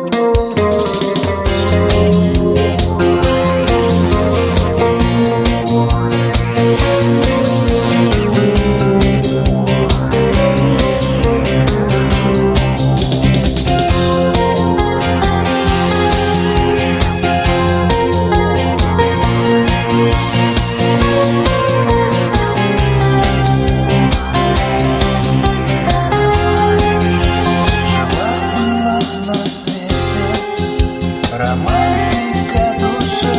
Романтика души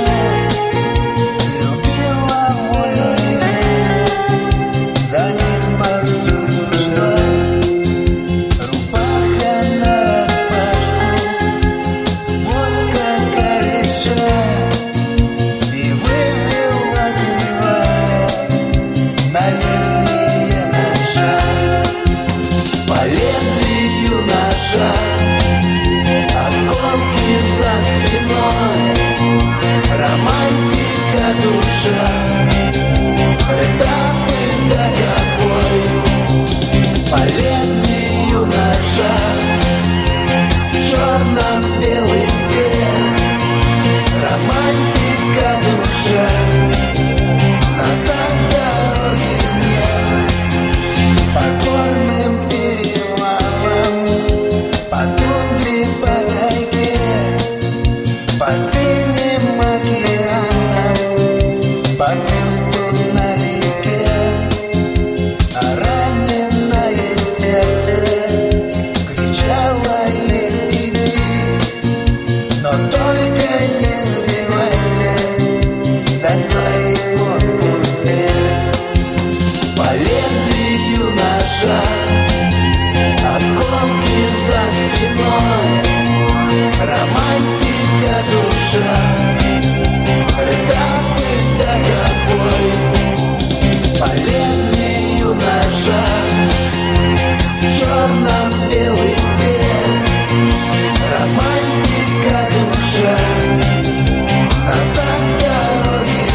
любила вольный ветер, за ним повсюду шла рубаха нараспашку, водка горяча, и вывела кривая на лезвие ножа. По лезвию ножа осколки за спиной, романтика душа, этапы договой. По лезвию ножа в черном белый свет, романтика душа, назад дороги нет. По горным перевалам, по тундре, по тайге, по синим океанам, повсюду налегке, а раненое сердце кричало ей: иди, но только не сбивайся со своего пути. По лезвию ножа осколки за спиной, романтика душа, этапы договой. По лезвию ножа в черном белый свет, романтика душа, назад дороги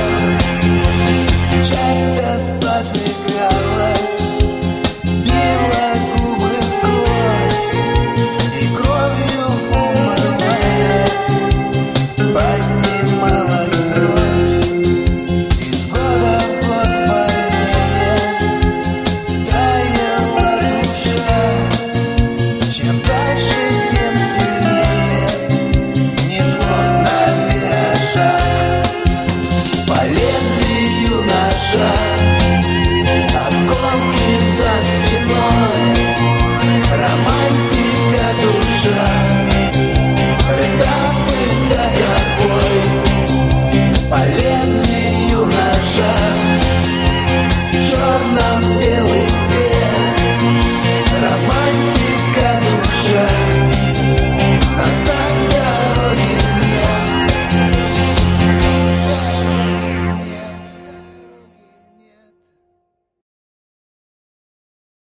нет. Часто спотыкалась, била губы в кровь, и кровью умываясь, поднималась кровь. Из года в год больнее таяла душа, чем дальше, тем сильнее несло на виражах. По лезвию ножа осколки за спиной, романтика душа,